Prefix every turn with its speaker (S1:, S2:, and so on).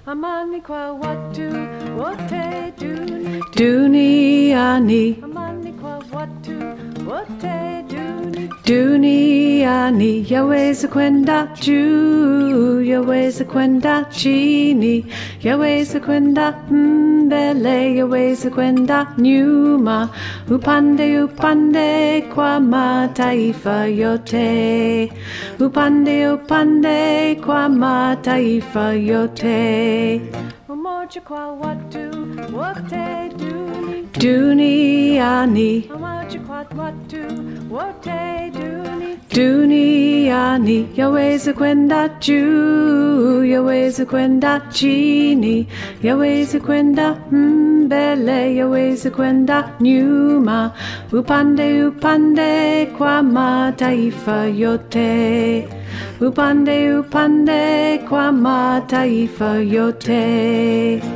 S1: Amani kwa watu wote
S2: duniani,
S1: amani kwa watu wote
S2: duniani, yaweza kwenda juu, yaweza kwenda chini, yaweza kwenda mbele, yaweza kwenda nyuma, upande upande kwa mataifa yote, upande upande kwa mataifa yote.
S1: Umoja kwa watu wote
S2: Duniani,
S1: umoja kwa watu wote
S2: duniani, yaweza kwenda juu, yaweza kwenda chini, yaweza kwenda mbele, yaweza kwenda nyuma, upande upande kwa mataifa yote, upande upande kwa mataifa yote.